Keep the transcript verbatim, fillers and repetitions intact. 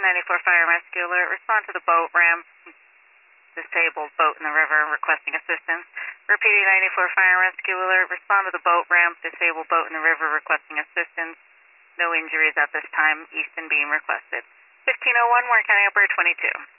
ninety-four Fire and Rescue Alert. Respond to the boat ramp. Disabled boat in the river requesting assistance. Repeating ninety-four Fire and Rescue Alert. Respond to the boat ramp. Disabled boat in the river requesting assistance. No injuries at this time. Easton being requested. fifteen oh one, Warren County Operator twenty-two.